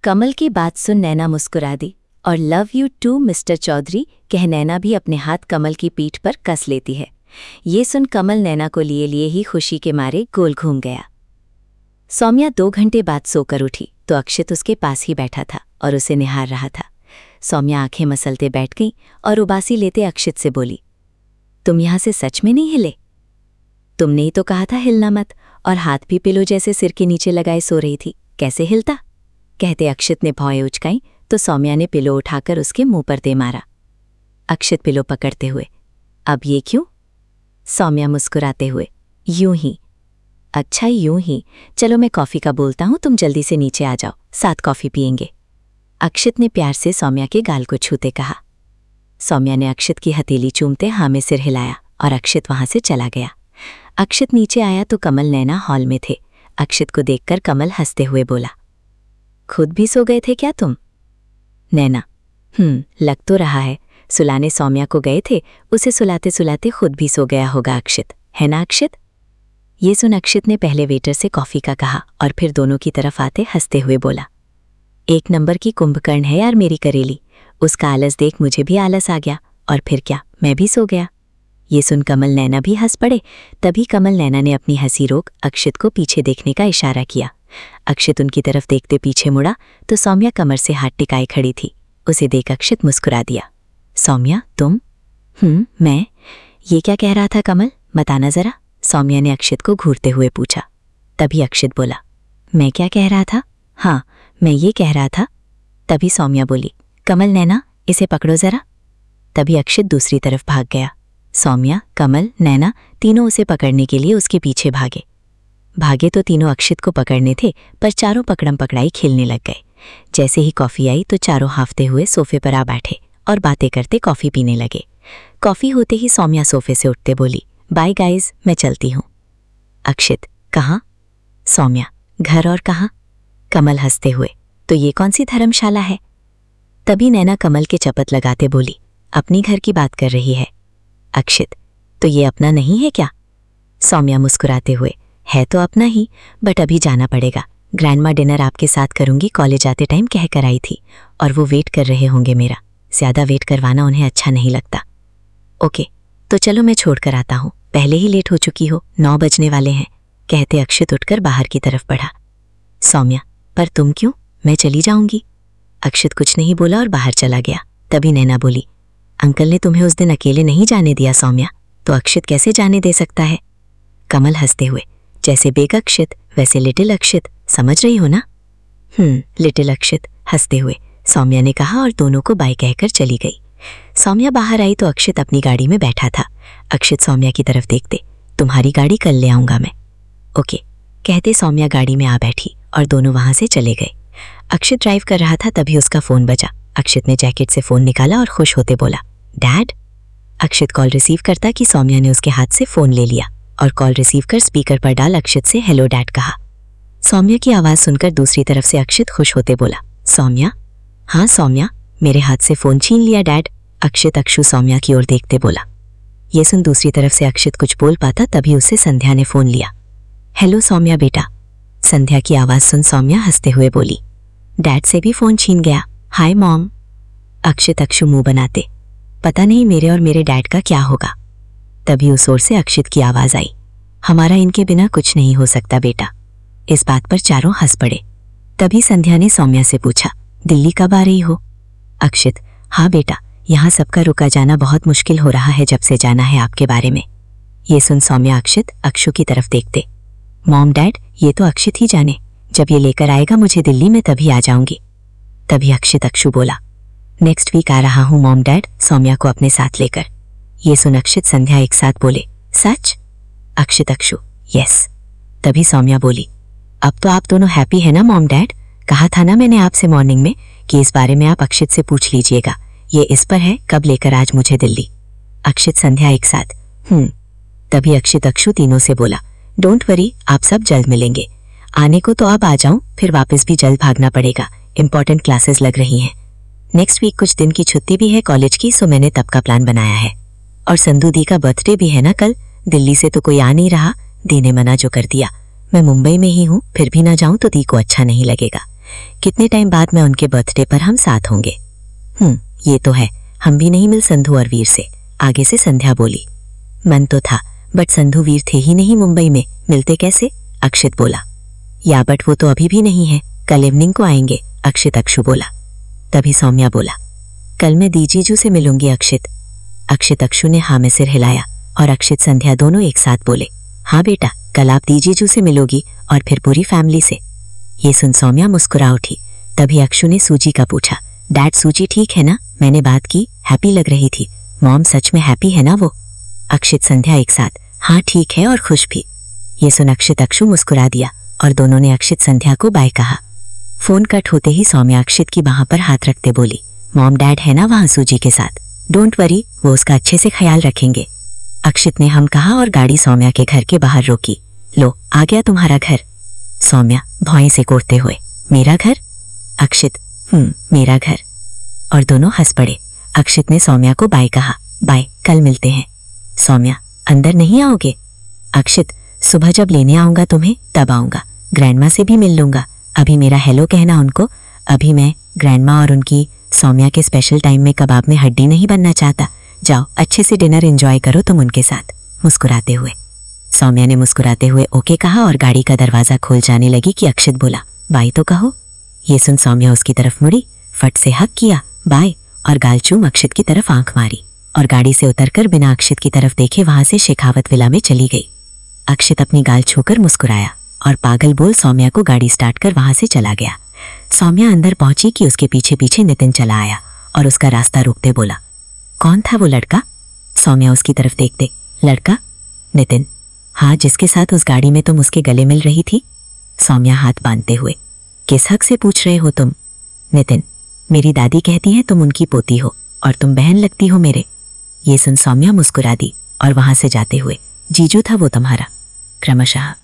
कमल की बात सुन नैना मुस्कुरा दी और love you too mister Chaudhary कह नैना भी अपने हाथ कमल की पीठ पर कस लेती है। ये सुन कमल नैना को लिए लिए ही खुशी के मारे गोल घूम गया। सौम्या 2 घंटे बाद सोकर उठी तो अक्षित उसके पास ही बैठा था और उसे निहार रहा था। सौम्या आंखें मसलते बैठ गई और उबासी लेते अक्षित से बोली, तुम यहां से सच में नहीं हिले? तुमने ही तो कहा था हिलना मत, और हाथ भी पिलो जैसे सिर के नीचे लगाए सो रही थी, कैसे हिलता? कहते अक्षित ने भौएं उचकाई तो सौम्या ने पिलो उठाकर उसके मुंह पर दे मारा। अक्षित पिलो पकड़ते हुए, अब ये क्यों? सौम्या मुस्कुराते हुए, यूं ही। अच्छा यूं ही, चलो मैं कॉफ़ी का बोलता हूं, तुम जल्दी से नीचे आ जाओ, साथ कॉफ़ी पियेंगे। अक्षित ने प्यार से सौम्या के गाल को छूते कहा। सौम्या ने अक्षित की हथेली चूमते हाँ में सिर हिलाया और अक्षित वहां से चला गया। अक्षित नीचे आया तो कमल नैना हॉल में थे। अक्षित को देखकर कमल हंसते हुए बोला, खुद भी सो गए थे क्या तुम? नैना, लग तो रहा है, सुलाने सौम्या को गए थे, उसे सुलाते सुलाते खुद भी सो गया होगा अक्षित, है ना अक्षित? ये सुन अक्षित ने पहले वेटर से कॉफ़ी का कहा और फिर दोनों की तरफ आते हंसते हुए बोला, 1 नंबर की कुंभकर्ण है यार मेरी करेली, उसका आलस देख मुझे भी आलस आ गया और फिर क्या, मैं भी सो गया। ये सुन कमल नैना भी हंस पड़े। तभी कमल नैना ने अपनी हंसी रोक अक्षित को पीछे देखने का इशारा किया। अक्षित उनकी तरफ देखते पीछे मुड़ा तो सौम्या कमर से हाथ टिकाए खड़ी थी। उसे देख अक्षित मुस्कुरा दिया। सौम्या तुम? मैं? ये क्या कह रहा था कमल, बताना जरा, सौम्या ने अक्षित को घूरते हुए पूछा। तभी अक्षित बोला, मैं क्या कह रहा था? हाँ, मैं ये कह रहा था। तभी सौम्या बोली, कमल नैना इसे पकड़ो जरा। तभी अक्षित दूसरी तरफ भाग गया। सौम्या, कमल, नैना तीनों उसे पकड़ने के लिए उसके पीछे भागे तो तीनों अक्षित को पकड़ने थे, पर चारों पकड़म पकड़ाई खेलने लग गए। जैसे ही कॉफ़ी आई तो चारों हाफते हुए सोफे पर आ बैठे और बातें करते कॉफ़ी पीने लगे। कॉफ़ी होते ही सौम्या सोफे से उठते बोली, बाय गाइज, मैं चलती हूँ। अक्षित, कहाँ? सौम्या, घर और कहाँ? कमल हंसते हुए, तो ये कौन सी धर्मशाला है? तभी नैना कमल के चपत लगाते बोली, अपनी घर की बात कर रही है। अक्षित, तो ये अपना नहीं है क्या? सौम्या मुस्कुराते हुए, है तो अपना ही, बट अभी जाना पड़ेगा। ग्रैंडमा डिनर आपके साथ करूंगी, कॉलेज आते टाइम कह कर आई थी और वो वेट कर रहे होंगे मेरा, ज़्यादा वेट करवाना उन्हें अच्छा नहीं लगता। ओके, तो चलो मैं छोड़ कर आता हूँ, पहले ही लेट हो चुकी हो, 9 बजने वाले हैं, कहते अक्षित उठकर बाहर की तरफ बढ़ा। सौम्या, पर तुम क्यों? मैं चली जाऊंगी। अक्षित कुछ नहीं बोला और बाहर चला गया। तभी नैना बोली, अंकल ने तुम्हें उस दिन अकेले नहीं जाने दिया सौम्या, तो अक्षित कैसे जाने दे सकता है? कमल हंसते हुए, जैसे बेग अक्षित वैसे लिटिल अक्षित, समझ रही हो ना? लिटिल अक्षित, हंसते हुए सौम्या ने कहा और दोनों को बाय कहकर चली गई। सौम्या बाहर आई तो अक्षित अपनी गाड़ी में बैठा था। अक्षित सौम्या की तरफ देखते, तुम्हारी गाड़ी कल ले आऊंगा मैं। ओके, कहते सौम्या गाड़ी में आ बैठी और दोनों वहां से चले गए। अक्षित ड्राइव कर रहा था, तभी उसका फोन बजा। अक्षित ने जैकेट से फोन निकाला और खुश होते बोला, डैड। अक्षित कॉल रिसीव करता कि सौम्या ने उसके हाथ से फोन ले लिया और कॉल रिसीव कर स्पीकर पर डाल अक्षित से हेलो डैड कहा। सौम्या की आवाज़ सुनकर दूसरी तरफ से अक्षित खुश होते बोला, सौम्या? हाँ सौम्या, मेरे हाथ से फ़ोन छीन लिया डैड। अक्षित अक्षु सौम्या की ओर देखते बोला। ये सुन दूसरी तरफ से अक्षित कुछ बोल पाता तभी उससे संध्या ने फ़ोन लिया। हेलो सौम्या बेटा। संध्या की आवाज़ सुन सौम्या हंसते हुए बोली, डैड से भी फ़ोन छीन गया, हाय मॉम। अक्षित अक्षु मुंह बनाते, पता नहीं मेरे और मेरे डैड का क्या होगा। तभी उस ओर से अक्षित की आवाज़ आई, हमारा इनके बिना कुछ नहीं हो सकता बेटा। इस बात पर चारों हंस पड़े। तभी संध्या ने सौम्या से पूछा, दिल्ली कब आ रही हो? अक्षित, हाँ बेटा, यहाँ सबका रुका जाना बहुत मुश्किल हो रहा है जब से जाना है आपके बारे में। ये सुन सौम्या अक्षित अक्षु की तरफ देखते, मॉम डैड ये तो अक्षित ही जाने, जब ये लेकर आएगा मुझे दिल्ली में तभी आ जाऊंगी। तभी अक्षित अक्षु बोला, नेक्स्ट वीक आ रहा हूँ मॉम डैड, सौम्या को अपने साथ लेकर। ये सुन अक्षित संध्या एक साथ बोले, सच? अक्षित अक्षु, यस। तभी सौम्या बोली, अब तो आप दोनों हैप्पी है ना मॉम डैड? कहा था ना मैंने आपसे मॉर्निंग में कि इस बारे में आप अक्षित से पूछ लीजिएगा, ये इस पर है कब लेकर आज मुझे दिल्ली। अक्षित संध्या एक साथ, तभी अक्षित अक्षु तीनों से बोला, डोंट वरी, आप सब जल्द मिलेंगे। आने को तो अब आ जाऊं, फिर वापस भी जल्द भागना पड़ेगा, इंपॉर्टेंट क्लासेस लग रही हैं। नेक्स्ट वीक कुछ दिन की छुट्टी भी है कॉलेज की, सो मैंने तब का प्लान बनाया है। और संधू दी का बर्थडे भी है ना कल, दिल्ली से तो कोई आ नहीं रहा, दी ने मना जो कर दिया। मैं मुंबई में ही हूँ, फिर भी ना जाऊं तो दी को अच्छा नहीं लगेगा। कितने टाइम बाद में उनके बर्थडे पर हम साथ होंगे। ये तो है, हम भी नहीं मिल संधू और वीर से, आगे से संध्या बोली। मन तो था, बट संधू वीर थे ही नहीं मुंबई में, मिलते कैसे? अक्षित बोला। या बट वो तो अभी भी नहीं है, कल इवनिंग को आएंगे, अक्षित अक्षु बोला। तभी सौम्या बोला, कल मैं दी जीजू से मिलूंगी अक्षित। अक्षित अक्षु ने हाँ में सिर हिलाया और अक्षित संध्या दोनों एक साथ बोले, हाँ बेटा, कल आप दी जीजू से मिलोगी और फिर पूरी फैमिली से। ये सुन सौम्या मुस्कुरा उठी। तभी अक्षु ने सूजी का पूछा, डैड सूजी ठीक है ना? मैंने बात की, हैप्पी लग रही थी। मॉम सच में हैप्पी है ना वो? अक्षित संध्या एक साथ, हाँ ठीक है और खुश भी। ये सुन अक्षित अक्षु मुस्कुरा दिया और दोनों ने अक्षित संध्या को बाय कहा। फोन कट होते ही सौम्या अक्षित की बाह पर हाथ रखते बोली, मॉम डैड है ना वहां सूजी के साथ, डोंट वरी, वो उसका अच्छे से ख्याल रखेंगे। अक्षित ने हम कहा और गाड़ी सौम्या के घर के बाहर रोकी। लो, आ गया तुम्हारा घर। सौम्या भौएं से कोड़ते हुए, मेरा घर? अक्षित, मेरा घर। और दोनों हंस पड़े। अक्षित ने सौम्या को बाय कहा, बाय, कल मिलते हैं। सौम्या, अंदर नहीं आओगे? अक्षित, सुबह जब लेने आऊंगा तुम्हें तब आऊंगा, ग्रैंडमा से भी मिल लूंगा। अभी मेरा हेलो कहना उनको, अभी मैं ग्रैंडमा और उनकी सौम्या के स्पेशल टाइम में कबाब में हड्डी नहीं बनना चाहता। जाओ, अच्छे से डिनर एंजॉय करो तुम उनके साथ, मुस्कुराते हुए। सौम्या ने मुस्कुराते हुए ओके कहा और गाड़ी का दरवाजा खोल जाने लगी कि अक्षित बोला, बाय तो कहो। ये सुन सौम्या उसकी तरफ मुड़ी, फट से हक किया, बाय, और गाल चूम अक्षित की तरफ आंख मारी और गाड़ी से उतरकर बिना अक्षित की तरफ देखे वहां से शेखावत विला में चली गई। अक्षित अपनी गाल छूकर मुस्कुराया और पागल बोल सौम्या को गाड़ी स्टार्ट कर वहां से चला गया। सौम्या अंदर पहुंची कि उसके पीछे पीछे नितिन चला आया और उसका रास्ता रोकते बोला, कौन था वो लड़का? सौम्या उसकी तरफ देखते, लड़का? नितिन, हाँ, जिसके साथ उस गाड़ी में तुम उसके गले मिल रही थी। सौम्या हाथ बांधते हुए, किस हक से पूछ रहे हो तुम? नितिन, मेरी दादी कहती है तुम उनकी पोती हो और तुम बहन लगती हो मेरे। ये सुन सौम्या मुस्कुरा दी और वहां से जाते हुए, जीजू था वो तुम्हारा। क्रमशः